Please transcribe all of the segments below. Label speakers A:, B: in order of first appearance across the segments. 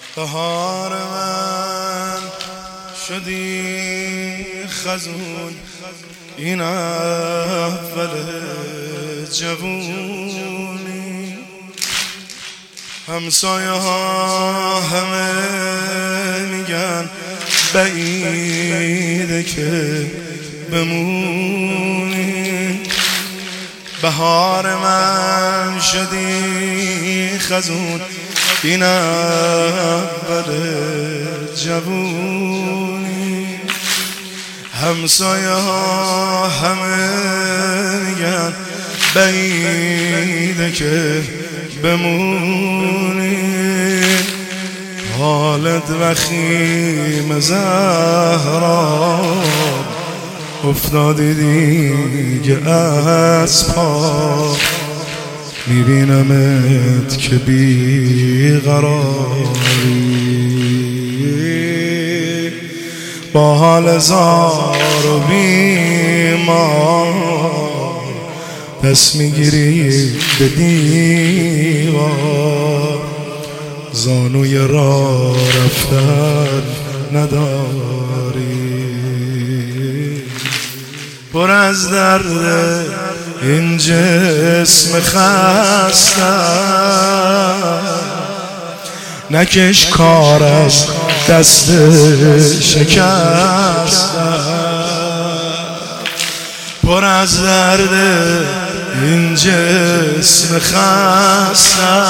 A: بهار من شدی خزون، این اول جوونی. همسایه ها همه میگن بعیده که بمونی. بهار من شدی خزون، این اول جوونی. همسایه ها همه میگن بعیده که بمونی. حالت وخیم زهرا، افتادی دیگه از پا. میبینمت که بیقراری، با حال زار و بیمار دست میگیری به دیوار. زانوی راه رفتن نداری، پر از درد این جسم خسته. نکش کار از دست شکسته، پر از درد این جسم خسته.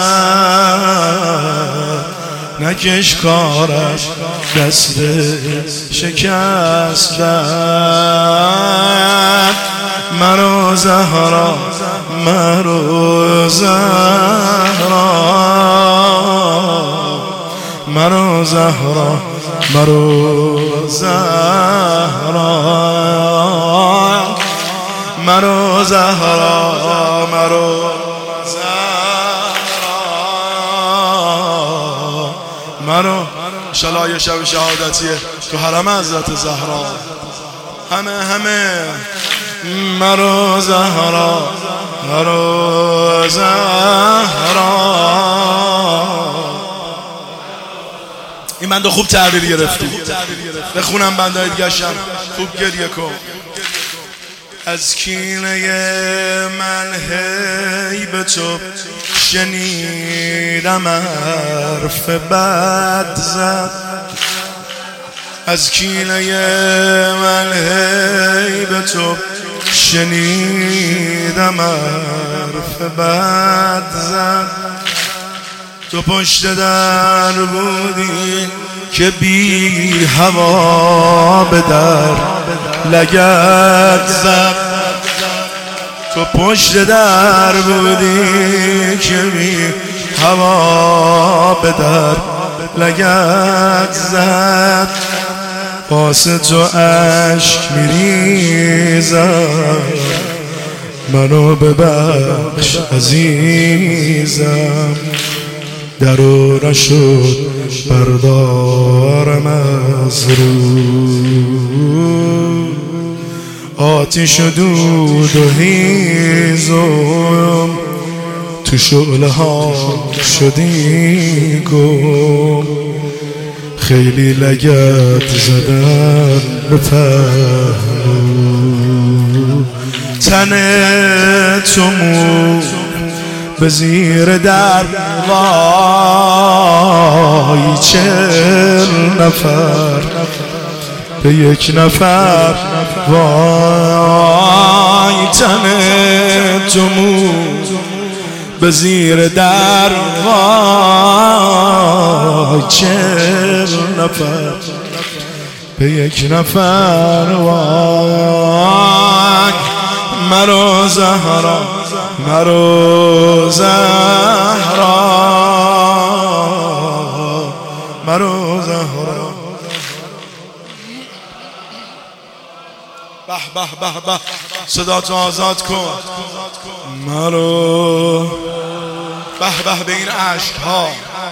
A: نکش کار از دست شکسته. مرو زهرا، مرو زهرا، مرو زهرا، مرو زهرا، مرو زهرا، مرو زهرا، مرو. انشالله یه شب شهادتیه تو حرم حضرت زهرا. همه مرو زهرا، مرو زهرا. این بنده خوب تعبیر گرفتی، بخونم بنده دیگه‌شم خوب گریه کن. از کینه من هی به تو شنیدم حرف بد زد. از کینه من هی به تو شنیدم حرف بد زد. تو پشت در بودی که بی هوا به در لگد زد. تو پشت در بودی که بی هوا به در لگد زد. واسه تو عشق میریزم، منو ببخش عزیزم. درو نشد بردارم از رو، آتیش و دود و هیزم تو شعله ها شدی گم. خیلی لگد زدن به پهلو، تن تو مو به زیر در. وای 40 نفر به یک نفر. وای تن تو مو به زیر در. وای 40 نفر به یک نفر. وای مرو زهرا، مرو زهرا، مرو زهرا. به به به به، صدا تو آزاد کن. مرو به به به این عشق ها.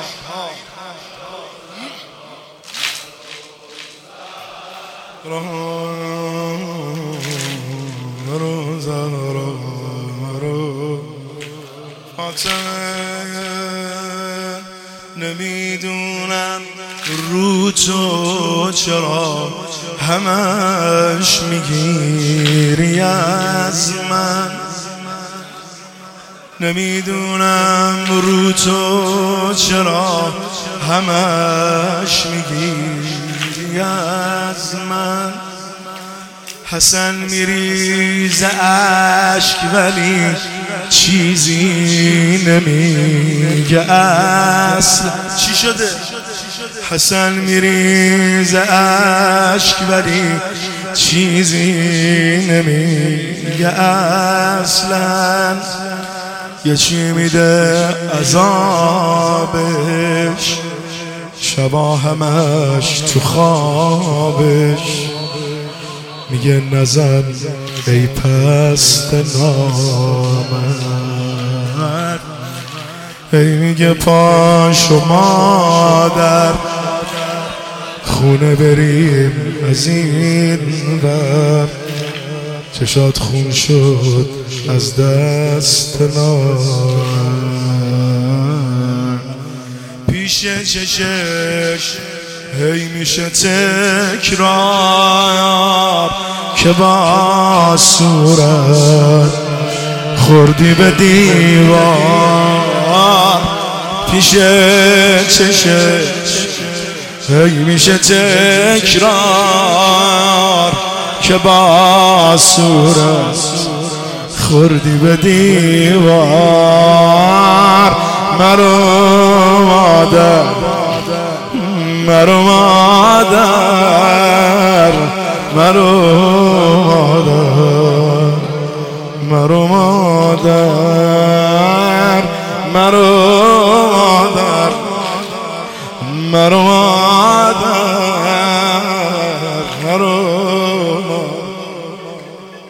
A: مرو زهرا، مرو فاطمه نمیدونم رو تو چرا همش میگیری از من، نمیدونم رو تو چرا همش میگیری از من. حسن میریزه اشک ولی چیزی نمیگه اصلا. چی شده؟ حسن میریزه اشک ولی چیزی نمیگه اصلا. یه چی میده عذابش، شبا همش تو خوابش میگه نزن ای پست نامرد، ای میگه پاشو مادر خونه بریم از این ور. چشات خون شد از دست نام، پیش چشش هی میشه تکرار که با صورت خوردی به دیوار. پیش چشش هی میشه تکرار که با صورت خوردی به دیوار. مرو مادر، مرو مادر، مرو مادر، مرو مادر، مرو مادر، مرو مادر، مرو مادر.